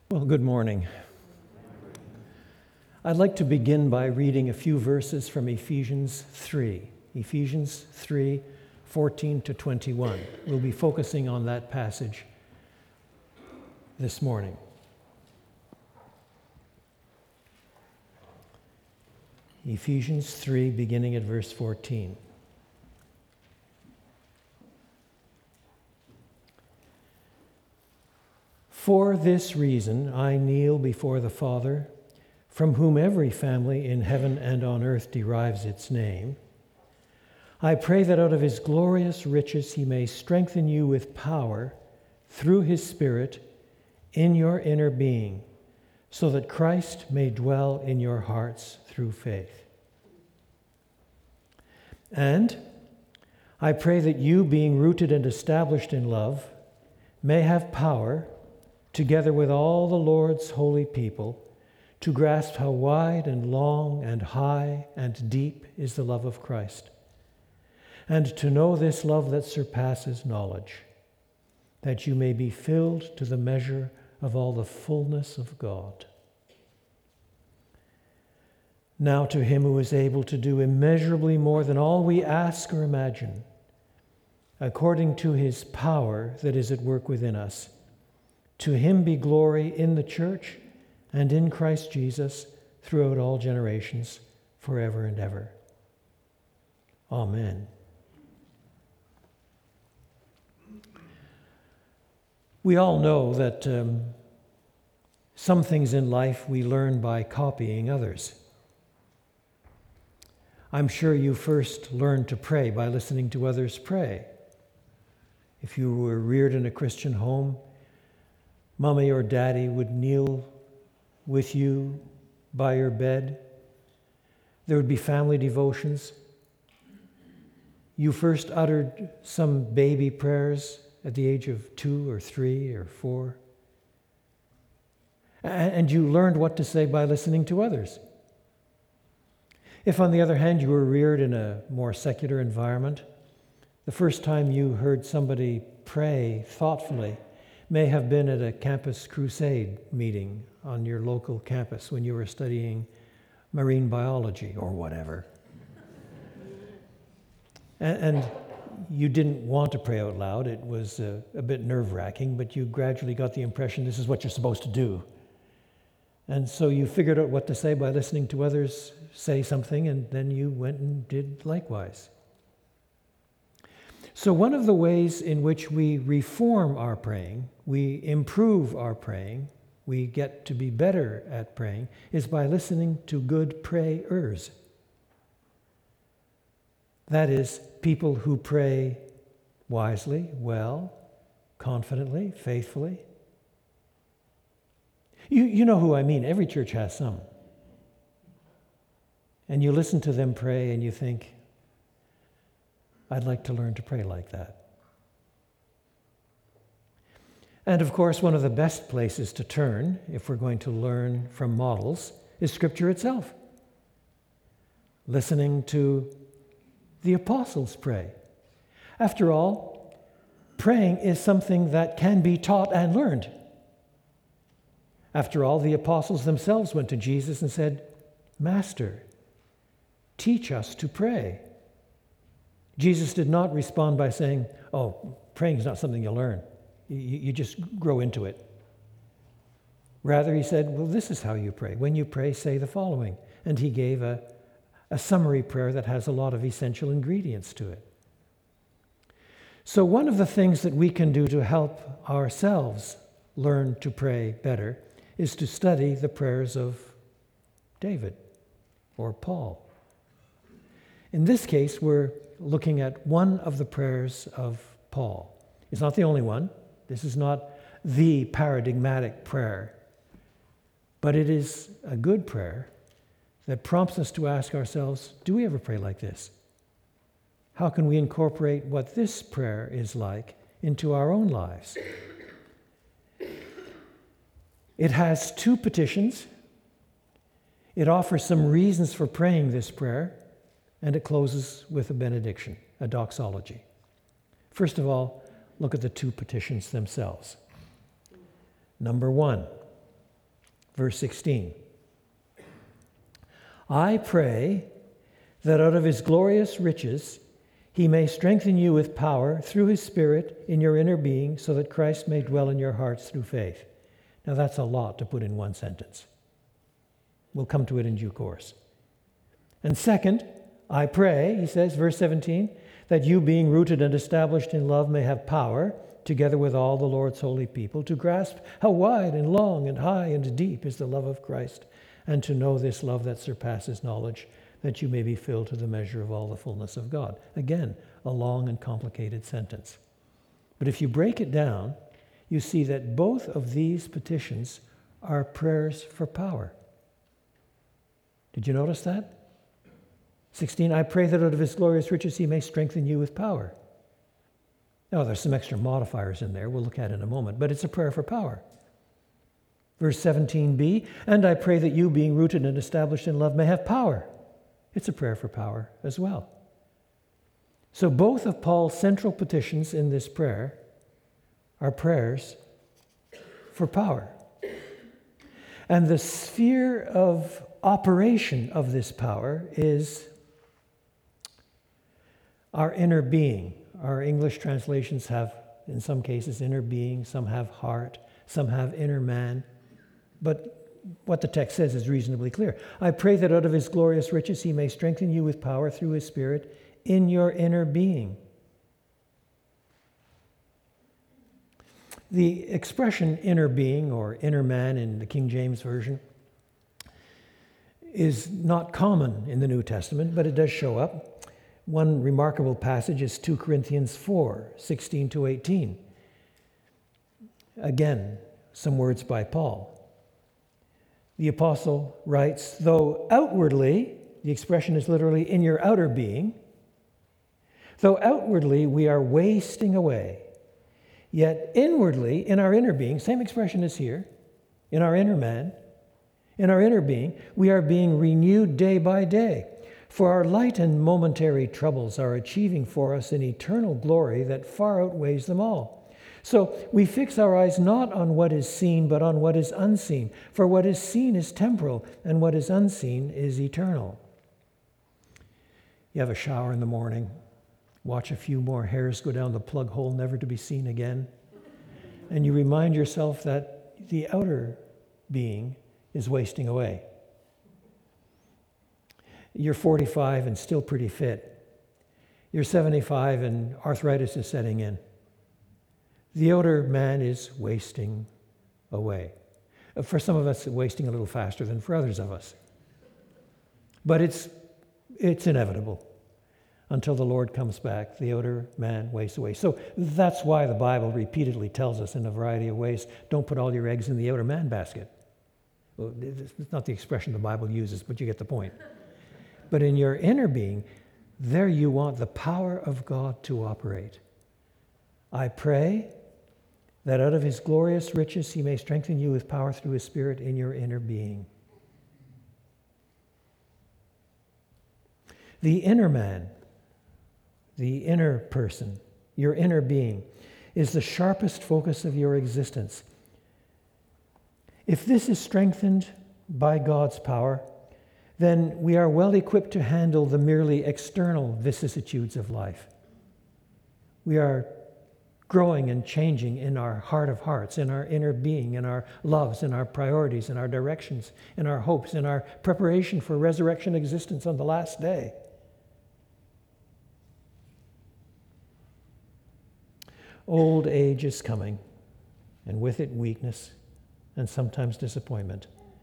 Well, good morning. I'd like to begin by reading a few verses from Ephesians 3. Ephesians 3, 14 to 21. We'll be focusing on that passage this morning. Ephesians 3, beginning at verse 14. For this reason I kneel before the Father, from whom every family in heaven and on earth derives its name. I pray that out of his glorious riches he may strengthen you with power through his Spirit in your inner being, so that Christ may dwell in your hearts through faith. And I pray that you, being rooted and established in love, may have power, together with all the Lord's holy people, to grasp how wide and long and high and deep is the love of Christ, and to know this love that surpasses knowledge, that you may be filled to the measure of all the fullness of God. Now to him who is able to do immeasurably more than all we ask or imagine, according to his power that is at work within us, to him be glory in the church and in Christ Jesus throughout all generations, forever and ever. Amen. We all know that some things in life we learn by copying others. I'm sure you first learned to pray by listening to others pray. If you were reared in a Christian home, Mommy or Daddy would kneel with you by your bed. There would be family devotions. You first uttered some baby prayers at the age of 2 or 3 or 4. And you learned what to say by listening to others. If, on the other hand, you were reared in a more secular environment, the first time you heard somebody pray thoughtfully may have been at a campus crusade meeting on your local campus when you were studying marine biology or whatever. And you didn't want to pray out loud. It was a bit nerve-wracking, but you gradually got the impression this is what you're supposed to do. And so you figured out what to say by listening to others say something, and then you went and did likewise. So one of the ways in which we reform our praying, we improve our praying, we get to be better at praying, is by listening to good prayers. That is, people who pray wisely, well, confidently, faithfully. You know who I mean. Every church has some. And you listen to them pray and you think, I'd like to learn to pray like that. And of course, one of the best places to turn, if we're going to learn from models, is Scripture itself. Listening to the apostles pray. After all, praying is something that can be taught and learned. After all, the apostles themselves went to Jesus and said, Master, teach us to pray. Jesus did not respond by saying, oh, praying is not something you learn. You just grow into it. Rather, he said, well, this is how you pray. When you pray, say the following. And he gave a summary prayer that has a lot of essential ingredients to it. So one of the things that we can do to help ourselves learn to pray better is to study the prayers of David or Paul. In this case, we're looking at one of the prayers of Paul. It's not the only one. This is not the paradigmatic prayer. But it is a good prayer that prompts us to ask ourselves, do we ever pray like this? How can we incorporate what this prayer is like into our own lives? It has 2 petitions. It offers some reasons for praying this prayer, and it closes with a benediction, a doxology. First of all, look at the 2 petitions themselves. Number 1, verse 16. I pray that out of his glorious riches he may strengthen you with power through his Spirit in your inner being, so that Christ may dwell in your hearts through faith. Now that's a lot to put in one sentence. We'll come to it in due course. And second, I pray, he says, verse 17, that you being rooted and established in love may have power, together with all the Lord's holy people, to grasp how wide and long and high and deep is the love of Christ, and to know this love that surpasses knowledge, that you may be filled to the measure of all the fullness of God. Again, a long and complicated sentence. But if you break it down, you see that both of these petitions are prayers for power. Did you notice that? 16, I pray that out of his glorious riches he may strengthen you with power. Now, there's some extra modifiers in there we'll look at in a moment, but it's a prayer for power. Verse 17b, and I pray that you, being rooted and established in love, may have power. It's a prayer for power as well. So both of Paul's central petitions in this prayer are prayers for power. And the sphere of operation of this power is our inner being. Our English translations have, in some cases, inner being, some have heart, some have inner man. But what the text says is reasonably clear. I pray that out of his glorious riches he may strengthen you with power through his Spirit in your inner being. The expression inner being or inner man in the King James Version is not common in the New Testament, but it does show up. One remarkable passage is 2 Corinthians 4, 16 to 18. Again, some words by Paul. The apostle writes, though outwardly, the expression is literally in your outer being, though outwardly we are wasting away, yet inwardly, in our inner being, same expression is here, in our inner man, in our inner being, we are being renewed day by day. For our light and momentary troubles are achieving for us an eternal glory that far outweighs them all. So we fix our eyes not on what is seen, but on what is unseen. For what is seen is temporal, and what is unseen is eternal. You have a shower in the morning, watch a few more hairs go down the plug hole, never to be seen again, and you remind yourself that the outer being is wasting away. You're 45 and still pretty fit. You're 75 and arthritis is setting in. The outer man is wasting away. For some of us, it's wasting a little faster than for others of us. But it's inevitable. Until the Lord comes back, the outer man wastes away. So that's why the Bible repeatedly tells us in a variety of ways, don't put all your eggs in the outer man basket. Well, it's not the expression the Bible uses, but you get the point. But in your inner being, there you want the power of God to operate. I pray that out of his glorious riches he may strengthen you with power through his Spirit in your inner being. The inner man, the inner person, your inner being, is the sharpest focus of your existence. If this is strengthened by God's power, then we are well equipped to handle the merely external vicissitudes of life. We are growing and changing in our heart of hearts, in our inner being, in our loves, in our priorities, in our directions, in our hopes, in our preparation for resurrection existence on the last day. Old age is coming, and with it weakness and sometimes disappointment.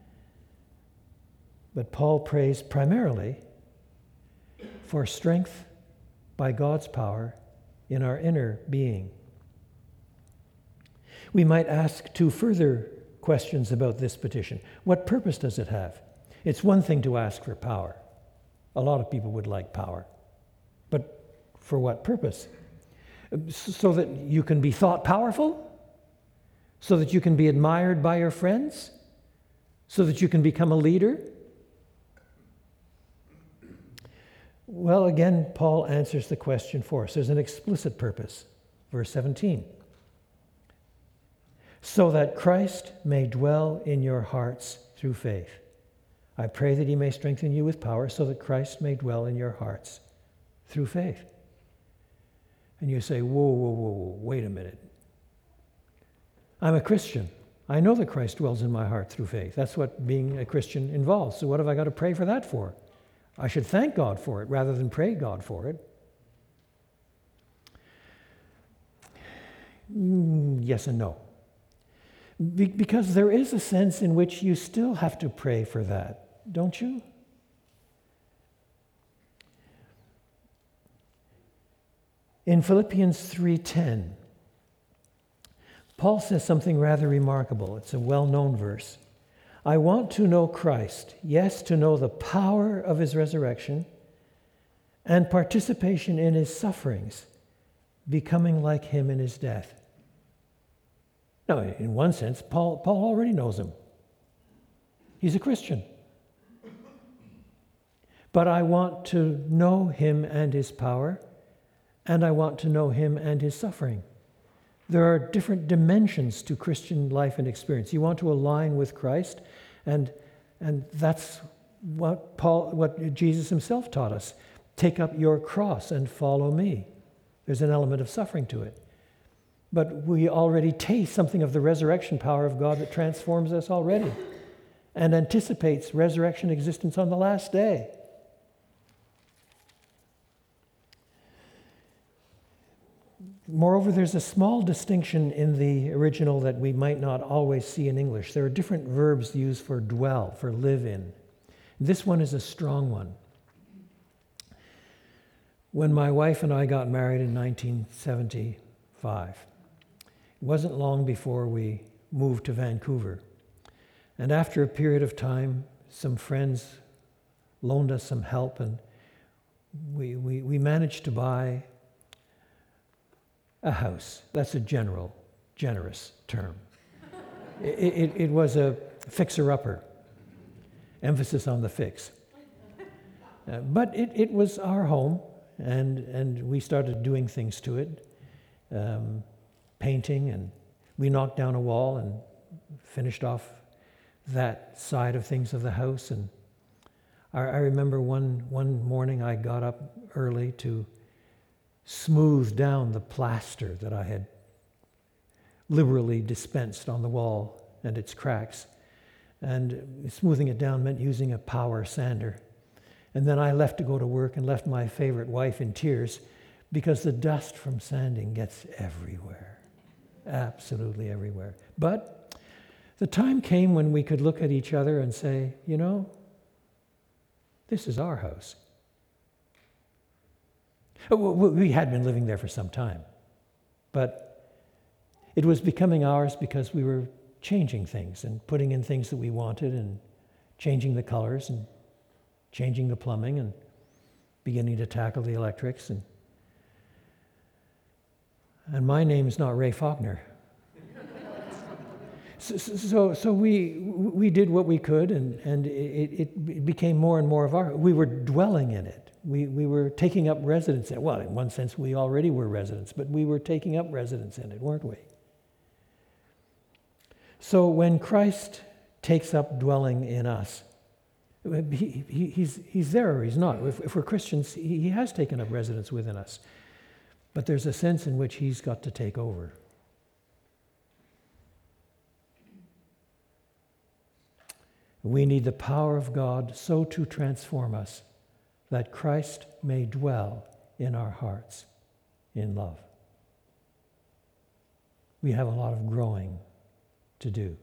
But Paul prays primarily for strength by God's power in our inner being. We might ask two further questions about this petition. What purpose does it have? It's one thing to ask for power. A lot of people would like power. But for what purpose? So that you can be thought powerful? So that you can be admired by your friends? So that you can become a leader? Well, again, Paul answers the question for us. There's an explicit purpose. Verse 17. so that Christ may dwell in your hearts through faith. I pray that he may strengthen you with power so that Christ may dwell in your hearts through faith. And you say, whoa, wait a minute. I'm a Christian. I know that Christ dwells in my heart through faith. That's what being a Christian involves. So what have I got to pray for that for? I should thank God for it rather than pray God for it. Yes and no. Because there is a sense in which you still have to pray for that, don't you? In Philippians 3:10, Paul says something rather remarkable. It's a well-known verse. I want to know Christ, yes, to know the power of his resurrection and participation in his sufferings, becoming like him in his death. Now, in one sense, Paul already knows him. He's a Christian. But I want to know him and his power, and I want to know him and his suffering. There are different dimensions to Christian life and experience. You want to align with Christ, and that's what Jesus himself taught us. Take up your cross and follow me. There's an element of suffering to it. But we already taste something of the resurrection power of God that transforms us already and anticipates resurrection existence on the last day. Moreover, there's a small distinction in the original that we might not always see in English. There are different verbs used for dwell, for live in. This one is a strong one. When my wife and I got married in 1975, it wasn't long before we moved to Vancouver. And after a period of time, some friends loaned us some help, and we managed to buy a house. That's a generous term. It was a fixer-upper, emphasis on the fix. But it was our home, and we started doing things to it, painting, and we knocked down a wall and finished off that side of things of the house. And I remember one morning I got up early to smooth down the plaster that I had liberally dispensed on the wall and its cracks. And smoothing it down meant using a power sander. And then I left to go to work and left my favorite wife in tears because the dust from sanding gets everywhere, absolutely everywhere. But the time came when we could look at each other and say, you know, this is our house. We had been living there for some time, but it was becoming ours because we were changing things and putting in things that we wanted and changing the colors and changing the plumbing and beginning to tackle the electrics. And my name is not Ray Faulkner. So we did what we could, and it became more and more of our. We were dwelling in it. We were taking up residence in it. Well, in one sense, we already were residents, but we were taking up residence in it, weren't we? So when Christ takes up dwelling in us, he's there or he's not. If we're Christians, he has taken up residence within us. But there's a sense in which he's got to take over. We need the power of God so to transform us that Christ may dwell in our hearts in love. We have a lot of growing to do.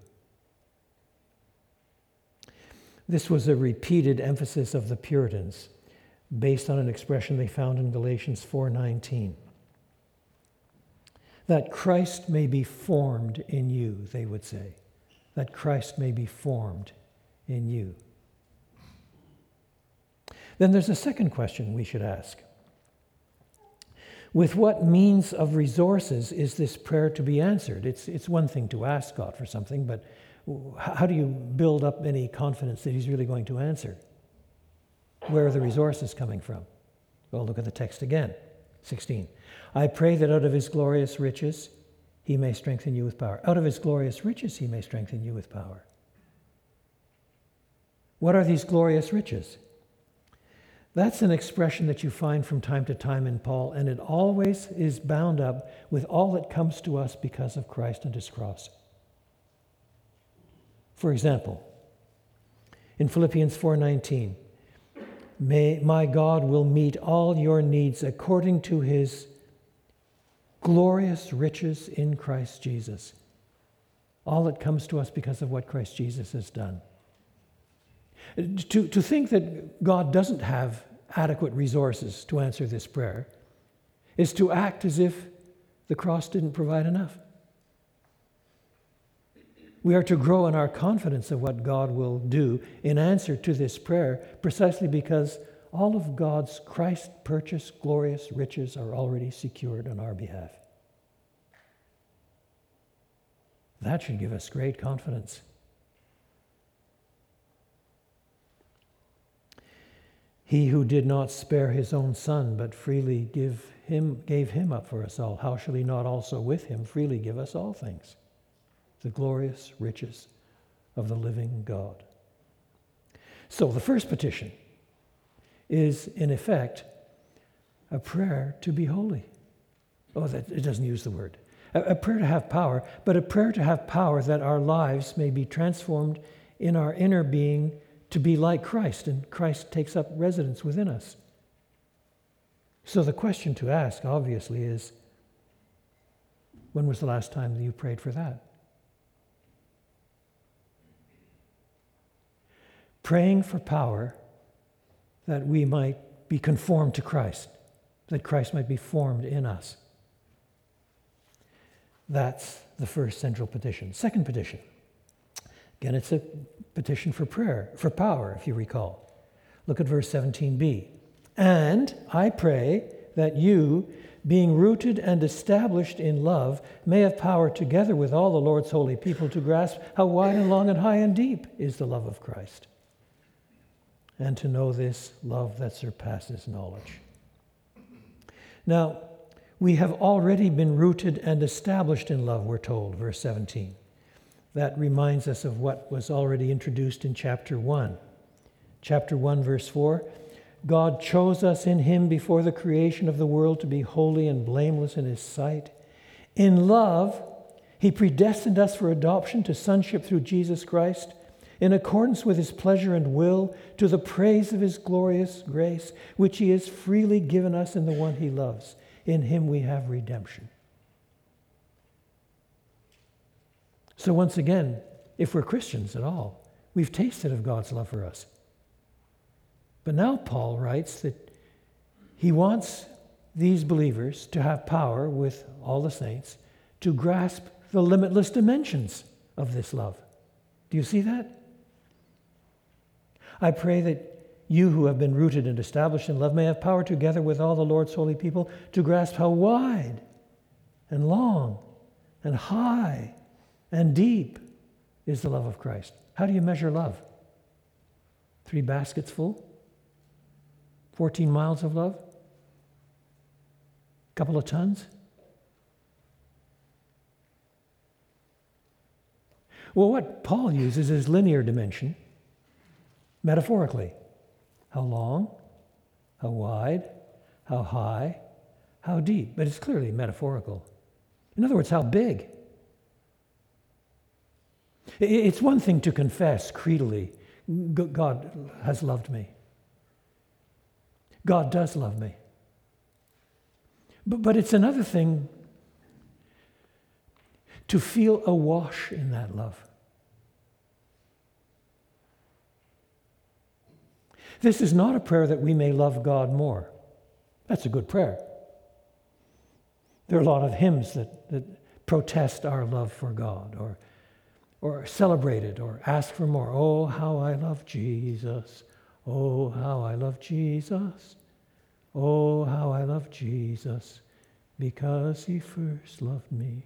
This was a repeated emphasis of the Puritans based on an expression they found in Galatians 4:19. That Christ may be formed in you, they would say. That Christ may be formed in you. Then there's a second question we should ask. With what means of resources is this prayer to be answered? It's one thing to ask God for something, but how do you build up any confidence that he's really going to answer? Where are the resources coming from? Well, look at the text again, 16. I pray that out of his glorious riches he may strengthen you with power. Out of his glorious riches, he may strengthen you with power. What are these glorious riches? That's an expression that you find from time to time in Paul, and it always is bound up with all that comes to us because of Christ and his cross. For example, in Philippians 4:19, my God will meet all your needs according to his glorious riches in Christ Jesus. All that comes to us because of what Christ Jesus has done. To think that God doesn't have adequate resources to answer this prayer is to act as if the cross didn't provide enough. We are to grow in our confidence of what God will do in answer to this prayer precisely because all of God's Christ-purchased glorious riches are already secured on our behalf. That should give us great confidence. He who did not spare his own son, but freely gave him up for us all, how shall he not also with him freely give us all things? The glorious riches of the living God. So the first petition is, in effect, a prayer to be holy. It doesn't use the word. A prayer to have power, but a prayer to have power that our lives may be transformed in our inner being to be like Christ, and Christ takes up residence within us. So the question to ask, obviously, is, when was the last time that you prayed for that? Praying for power that we might be conformed to Christ, that Christ might be formed in us. That's the first central petition. Second petition. Again, it's a petition for prayer, for power, if you recall. Look at verse 17b. And I pray that you, being rooted and established in love, may have power together with all the Lord's holy people to grasp how wide and long and high and deep is the love of Christ, and to know this love that surpasses knowledge. Now, we have already been rooted and established in love, we're told, verse 17. That reminds us of what was already introduced in chapter 1. Chapter 1, verse 4, God chose us in him before the creation of the world to be holy and blameless in his sight. In love, he predestined us for adoption to sonship through Jesus Christ, in accordance with his pleasure and will, to the praise of his glorious grace, which he has freely given us in the one he loves. In him we have redemption. So once again, if we're Christians at all, we've tasted of God's love for us. But now Paul writes that he wants these believers to have power with all the saints to grasp the limitless dimensions of this love. Do you see that? I pray that you who have been rooted and established in love may have power together with all the Lord's holy people to grasp how wide and long and high and deep is the love of Christ. How do you measure love? 3 baskets full? 14 miles of love? A couple of tons? Well, what Paul uses is linear dimension, metaphorically. How long, how wide, how high, how deep. But it's clearly metaphorical. In other words, how big. It's one thing to confess creedally, God has loved me. God does love me. But it's another thing to feel awash in that love. This is not a prayer that we may love God more. That's a good prayer. There are a lot of hymns that protest our love for God, or celebrate it, or ask for more. Oh, how I love Jesus. Oh, how I love Jesus. Oh, how I love Jesus, because he first loved me.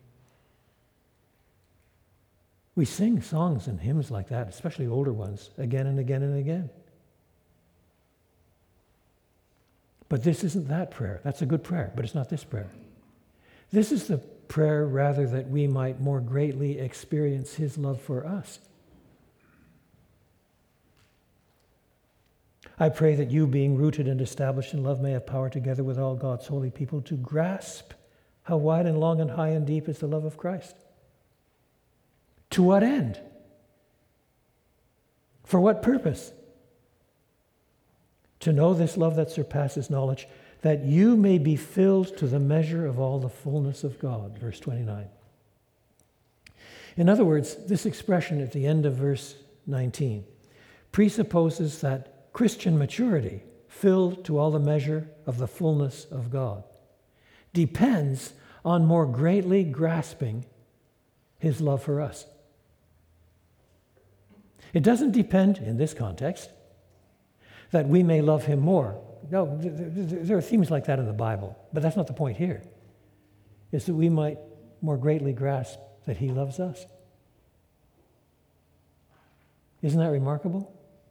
We sing songs and hymns like that, especially older ones, again and again and again. But this isn't that prayer. That's a good prayer, but it's not this prayer. This is the prayer rather that we might more greatly experience his love for us. I pray that you, being rooted and established in love, may have power together with all God's holy people to grasp how wide and long and high and deep is the love of Christ. To what end? For what purpose? To know this love that surpasses knowledge, that you may be filled to the measure of all the fullness of God. Verse 29. In other words, this expression at the end of verse 19 presupposes that Christian maturity, filled to all the measure of the fullness of God, depends on more greatly grasping his love for us. It doesn't depend, in this context, that we may love him more. No, there are themes like that in the Bible, but that's not the point here. It's that we might more greatly grasp that he loves us. Isn't that remarkable?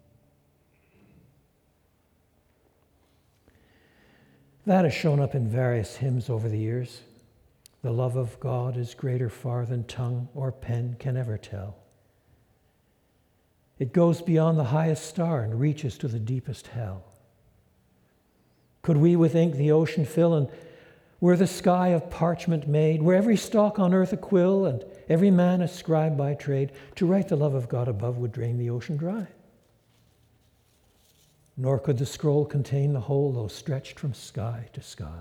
That has shown up in various hymns over the years. The love of God is greater far than tongue or pen can ever tell. It goes beyond the highest star and reaches to the deepest hell. Could we with ink the ocean fill, and were the sky of parchment made, were every stalk on earth a quill, and every man a scribe by trade, to write the love of God above would drain the ocean dry. Nor could the scroll contain the whole, though stretched from sky to sky.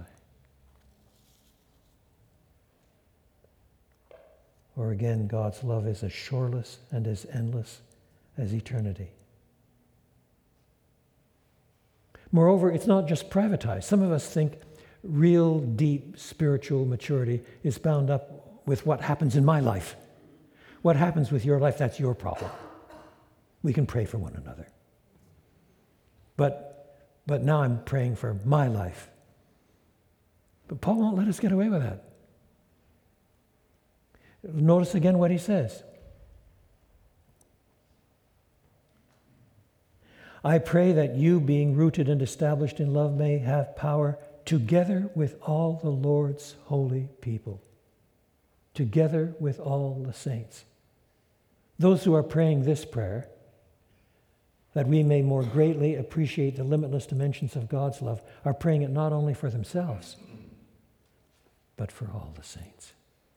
Or again, God's love is as shoreless and as endless as eternity. Moreover, it's not just privatized. Some of us think real, deep spiritual maturity is bound up with what happens in my life. What happens with your life, that's your problem. We can pray for one another. But now I'm praying for my life. But Paul won't let us get away with that. Notice again what he says. I pray that you, being rooted and established in love, may have power together with all the Lord's holy people, together with all the saints. Those who are praying this prayer, that we may more greatly appreciate the limitless dimensions of God's love, are praying it not only for themselves, but for all the saints.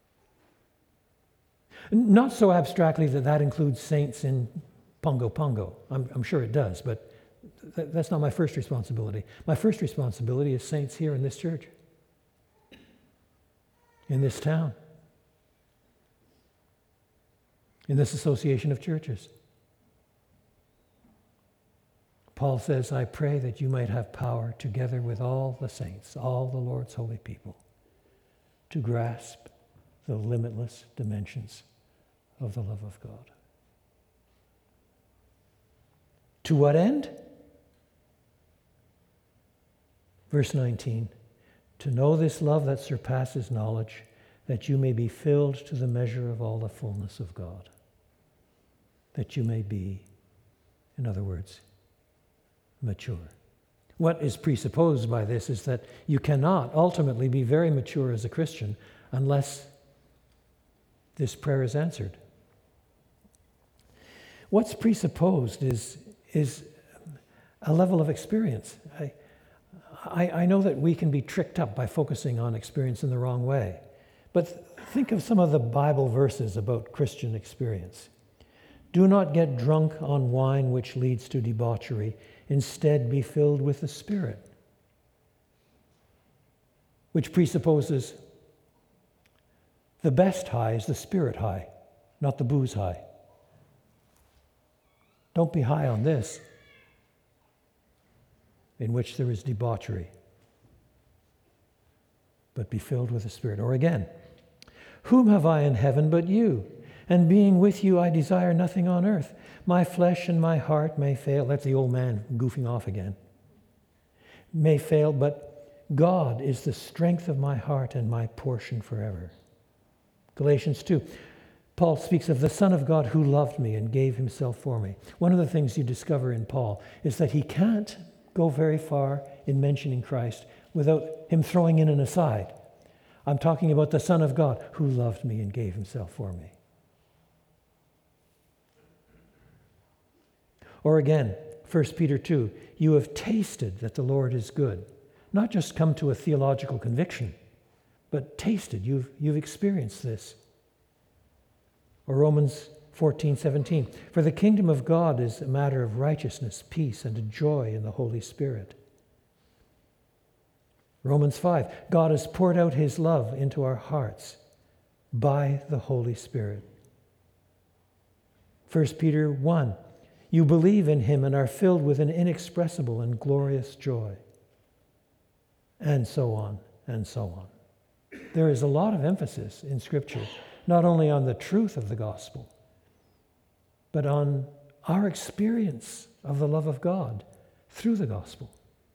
Not so abstractly that includes saints in Pongo Pongo. I'm sure it does, but that's not my first responsibility. My first responsibility is saints here in this church, in this town, in this association of churches. Paul says, I pray that you might have power together with all the saints, all the Lord's holy people, to grasp the limitless dimensions of the love of God. To what end? Verse 19, to know this love that surpasses knowledge, that you may be filled to the measure of all the fullness of God. That you may be, in other words, mature. What is presupposed by this is that you cannot ultimately be very mature as a Christian unless this prayer is answered. What's presupposed is a level of experience. I know that we can be tricked up by focusing on experience in the wrong way, but think of some of the Bible verses about Christian experience. Do not get drunk on wine which leads to debauchery. Instead, be filled with the Spirit, which presupposes the best high is the Spirit high, not the booze high. Don't be high on this, in which there is debauchery, but be filled with the Spirit. Or again, whom have I in heaven but you? And being with you, I desire nothing on earth. My flesh and my heart may fail. That's the old man goofing off again. May fail, but God is the strength of my heart and my portion forever. Galatians 2. Paul speaks of the Son of God who loved me and gave himself for me. One of the things you discover in Paul is that he can't go very far in mentioning Christ without him throwing in an aside. I'm talking about the Son of God who loved me and gave himself for me. Or again, 1 Peter 2, you have tasted that the Lord is good. Not just come to a theological conviction, but tasted. You've experienced this. Or Romans 14:17, for the kingdom of God is a matter of righteousness, peace, and joy in the Holy Spirit. Romans 5, God has poured out his love into our hearts by the Holy Spirit. 1 Peter 1, you believe in him and are filled with an inexpressible and glorious joy. And so on, and so on. There is a lot of emphasis in Scripture, not only on the truth of the gospel, but on our experience of the love of God through the gospel.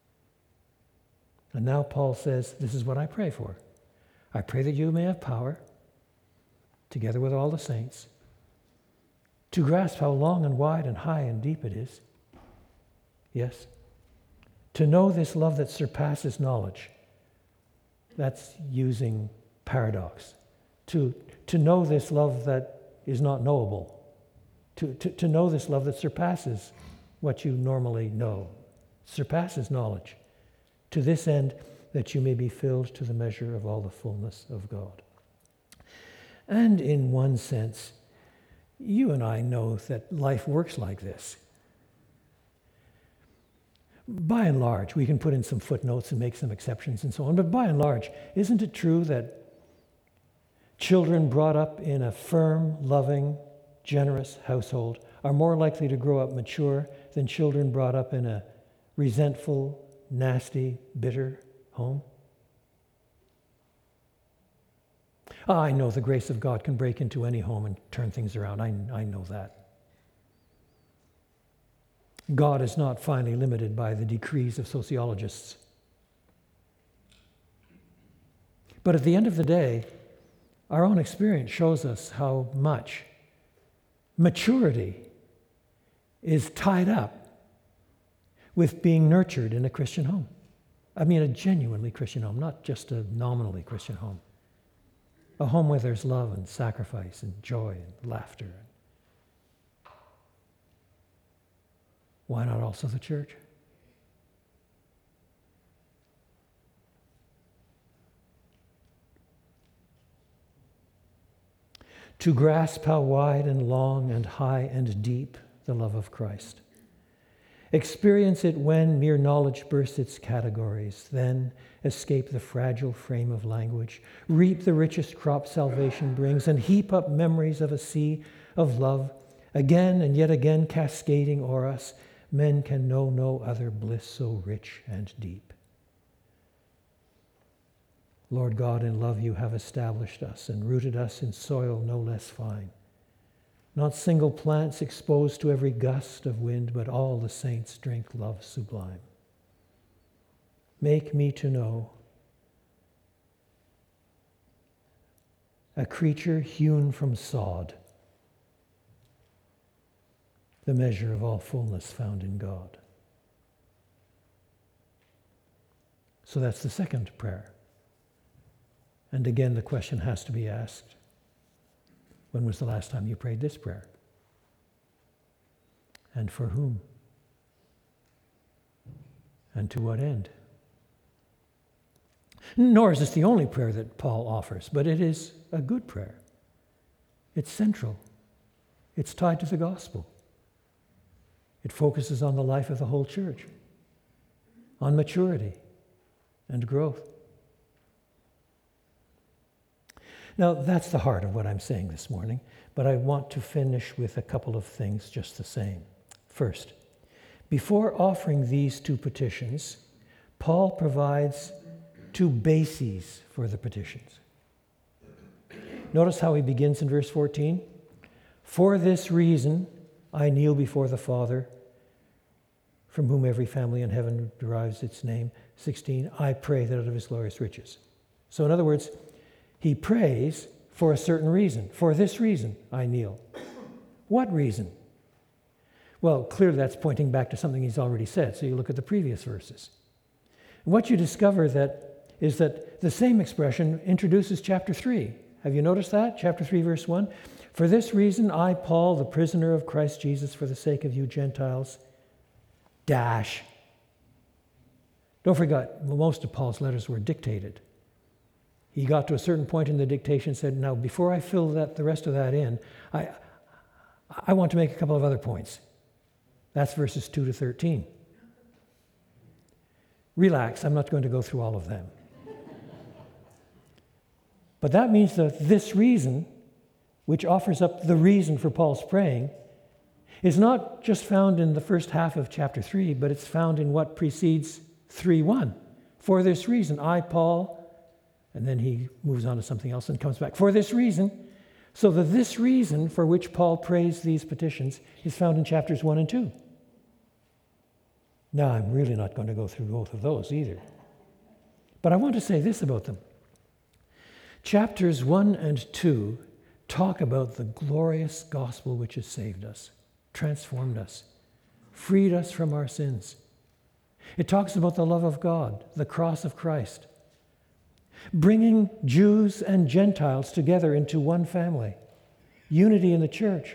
And now Paul says, this is what I pray for. I pray that you may have power, together with all the saints, to grasp how long and wide and high and deep it is. Yes. To know this love that surpasses knowledge. That's using paradox. To know this love that is not knowable. To know this love that surpasses what you normally know. Surpasses knowledge. To this end, that you may be filled to the measure of all the fullness of God. And in one sense, you and I know that life works like this. By and large, we can put in some footnotes and make some exceptions and so on, but by and large, isn't it true that children brought up in a firm, loving, generous household are more likely to grow up mature than children brought up in a resentful, nasty, bitter home? I know the grace of God can break into any home and turn things around. I know that. God is not finally limited by the decrees of sociologists. But at the end of the day, our own experience shows us how much maturity is tied up with being nurtured in a Christian home. I mean, a genuinely Christian home, not just a nominally Christian home. A home where there's love and sacrifice and joy and laughter. Why not also the church? To grasp how wide and long and high and deep the love of Christ. Experience it when mere knowledge bursts its categories, then escape the fragile frame of language, reap the richest crop salvation brings, and heap up memories of a sea of love, again and yet again cascading o'er us. Men can know no other bliss so rich and deep. Lord God, in love you have established us and rooted us in soil no less fine. Not single plants exposed to every gust of wind, but all the saints drink love sublime. Make me to know a creature hewn from sod, the measure of all fullness found in God. So that's the second prayer. And again, the question has to be asked, when was the last time you prayed this prayer? And for whom? And to what end? Nor is this the only prayer that Paul offers, but it is a good prayer. It's central. It's tied to the gospel. It focuses on the life of the whole church, on maturity and growth. Now, that's the heart of what I'm saying this morning, but I want to finish with a couple of things just the same. First, before offering these two petitions, Paul provides two bases for the petitions. Notice how he begins in verse 14. For this reason, I kneel before the Father, from whom every family in heaven derives its name. 16, I pray that out of his glorious riches. So in other words, he prays for a certain reason. For this reason, I kneel. What reason? Well, clearly that's pointing back to something he's already said. So you look at the previous verses. And what you discover is that the same expression introduces chapter 3. Have you noticed that? Chapter 3, verse 1. For this reason, I, Paul, the prisoner of Christ Jesus, for the sake of you Gentiles, dash. Don't forget, most of Paul's letters were dictated. He got to a certain point in the dictation and said, now, before I fill the rest of that in, I want to make a couple of other points. That's verses 2 to 13. Relax, I'm not going to go through all of them. But that means that this reason, which offers up the reason for Paul's praying, is not just found in the first half of chapter 3, but it's found in what precedes 3:1. For this reason, I, Paul, and then he moves on to something else and comes back. For this reason, so that this reason for which Paul prays these petitions is found in chapters 1 and 2. Now, I'm really not going to go through both of those either. But I want to say this about them. Chapters 1 and 2 talk about the glorious gospel which has saved us, transformed us, freed us from our sins. It talks about the love of God, the cross of Christ, bringing Jews and Gentiles together into one family, unity in the church.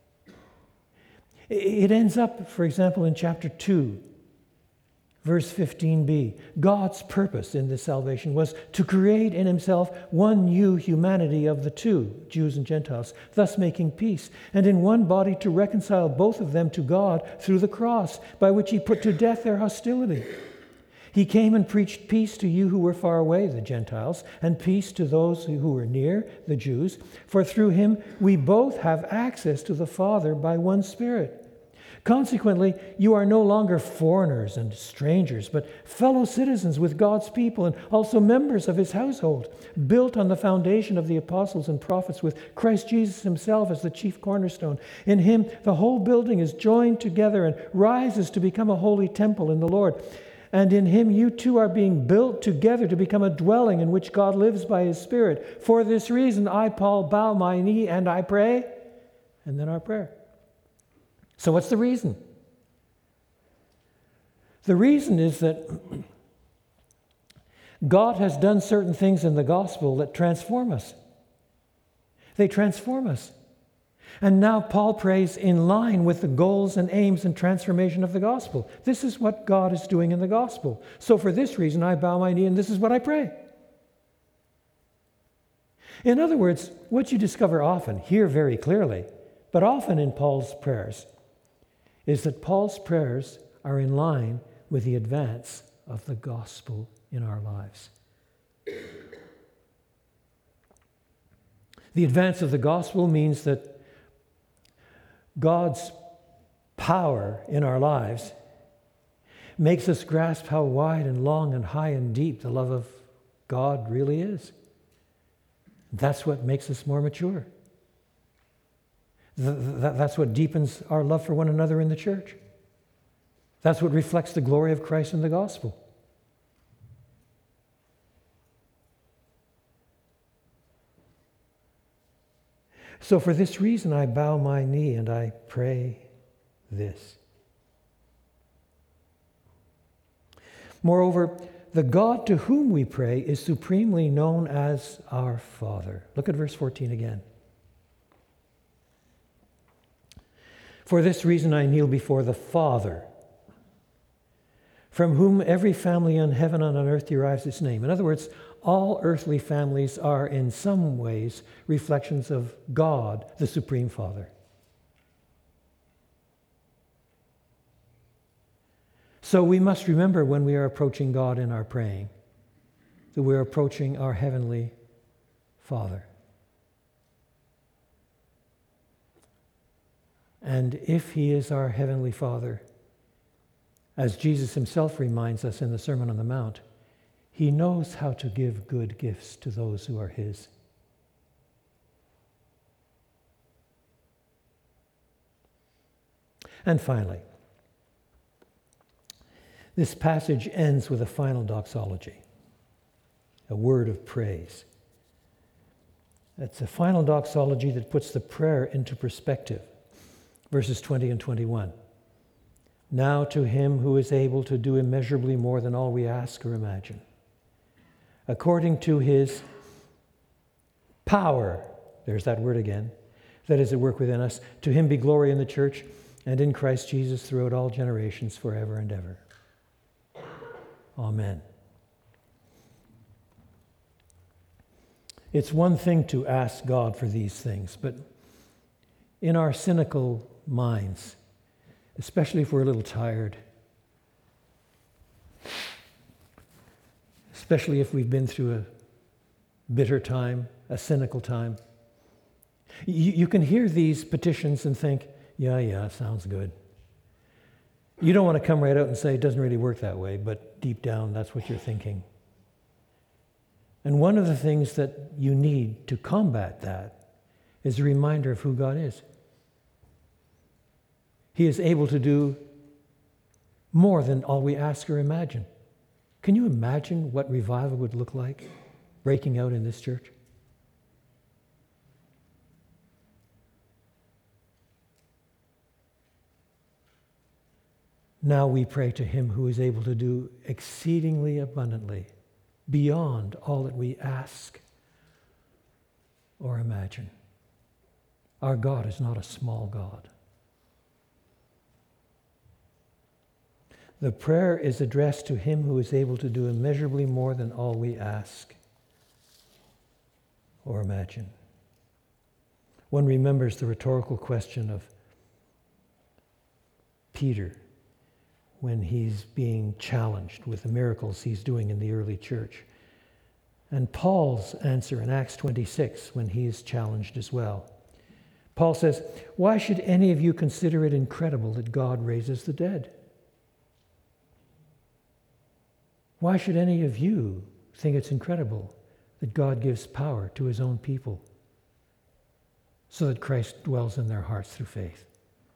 It ends up, for example, in chapter 2, verse 15b. God's purpose in this salvation was to create in himself one new humanity of the two, Jews and Gentiles, thus making peace, and in one body to reconcile both of them to God through the cross, by which he put to death their hostility. He came and preached peace to you who were far away, the Gentiles, and peace to those who were near, the Jews. For through him we both have access to the Father by one Spirit. Consequently, you are no longer foreigners and strangers, but fellow citizens with God's people and also members of his household, built on the foundation of the apostles and prophets, with Christ Jesus himself as the chief cornerstone. In him, the whole building is joined together and rises to become a holy temple in the Lord. And in him, you too are being built together to become a dwelling in which God lives by his Spirit. For this reason, I, Paul, bow my knee and I pray. And then our prayer. So what's the reason? The reason is that God has done certain things in the gospel that transform us. They transform us. And now Paul prays in line with the goals and aims and transformation of the gospel. This is what God is doing in the gospel. So for this reason, I bow my knee and this is what I pray. In other words, what you discover often, here very clearly, but often in Paul's prayers, is that Paul's prayers are in line with the advance of the gospel in our lives. The advance of the gospel means that God's power in our lives makes us grasp how wide and long and high and deep the love of God really is. That's what makes us more mature. That's what deepens our love for one another in the church. That's what reflects the glory of Christ in the gospel. So for this reason, I bow my knee and I pray this. Moreover, the God to whom we pray is supremely known as our Father. Look at verse 14 again. For this reason I kneel before the Father, from whom every family in heaven and on earth derives its name. In other words, all earthly families are in some ways reflections of God, the Supreme Father. So we must remember when we are approaching God in our praying, that we're approaching our Heavenly Father. And if he is our Heavenly Father, as Jesus himself reminds us in the Sermon on the Mount, he knows how to give good gifts to those who are his. And finally, this passage ends with a final doxology, a word of praise. It's a final doxology that puts the prayer into perspective. Verses 20 and 21. Now to him who is able to do immeasurably more than all we ask or imagine, according to his power, there's that word again, that is at work within us. To him be glory in the church and in Christ Jesus throughout all generations, forever and ever. Amen. It's one thing to ask God for these things, but in our cynical minds, especially if we're a little tired, especially if we've been through a bitter time, a cynical time, you can hear these petitions and think, yeah, sounds good. You don't want to come right out and say it doesn't really work that way, but deep down, that's what you're thinking. And one of the things that you need to combat that is a reminder of who God is. He is able to do more than all we ask or imagine. Can you imagine what revival would look like breaking out in this church? Now we pray to him who is able to do exceedingly abundantly, beyond all that we ask or imagine. Our God is not a small God. The prayer is addressed to him who is able to do immeasurably more than all we ask or imagine. One remembers the rhetorical question of Peter when he's being challenged with the miracles he's doing in the early church. And Paul's answer in Acts 26 when he is challenged as well. Paul says, "Why should any of you consider it incredible that God raises the dead? Why should any of you think it's incredible that God gives power to his own people so that Christ dwells in their hearts through faith?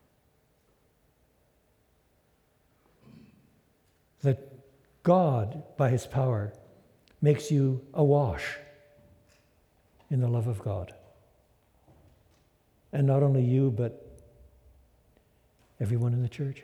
That God, by his power, makes you awash in the love of God. And not only you, but everyone in the church."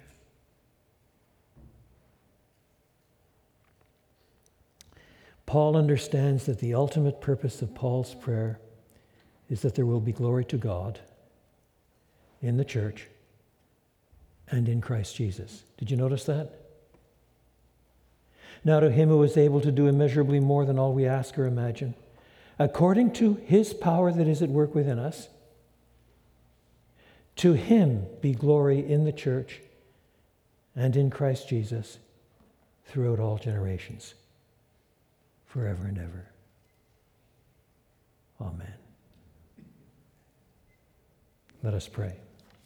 Paul understands that the ultimate purpose of Paul's prayer is that there will be glory to God in the church and in Christ Jesus. Did you notice that? Now to him who is able to do immeasurably more than all we ask or imagine, according to his power that is at work within us, to him be glory in the church and in Christ Jesus throughout all generations, forever and ever. Amen. Let us pray.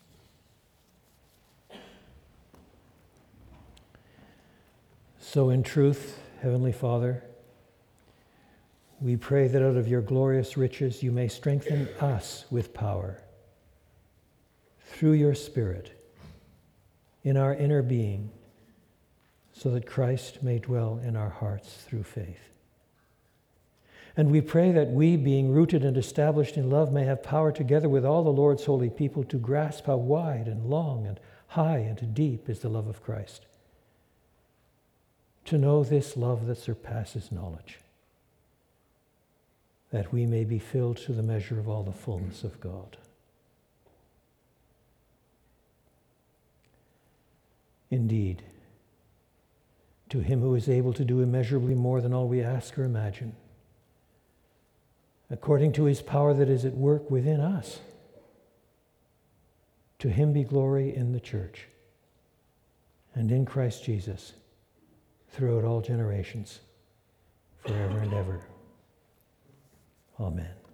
So in truth, Heavenly Father, we pray that out of your glorious riches you may strengthen us with power through your Spirit in our inner being, so that Christ may dwell in our hearts through faith. And we pray that we, being rooted and established in love, may have power together with all the Lord's holy people to grasp how wide and long and high and deep is the love of Christ, to know this love that surpasses knowledge, that we may be filled to the measure of all the fullness of God. Indeed, to him who is able to do immeasurably more than all we ask or imagine, according to his power that is at work within us, to him be glory in the church and in Christ Jesus throughout all generations, forever and ever. Amen.